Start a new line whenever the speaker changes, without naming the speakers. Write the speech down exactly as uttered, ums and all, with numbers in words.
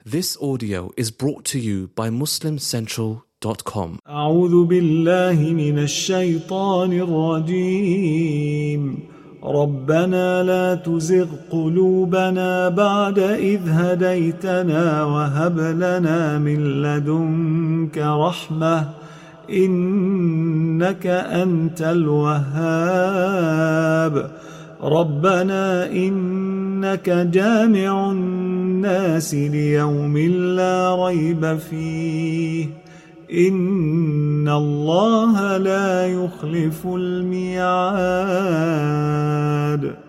This audio is brought to you by muslim central dot com.
أعوذ بالله من الشيطان الرجيم. ربنا لا تزغ قلوبنا بعد إذ هديتنا وهب لنا من لدنك رحمة إنك أنت الوهاب. ربنا إنك جامع الناس ليوم لا ريب فيه إن الله لا يخلف الميعاد.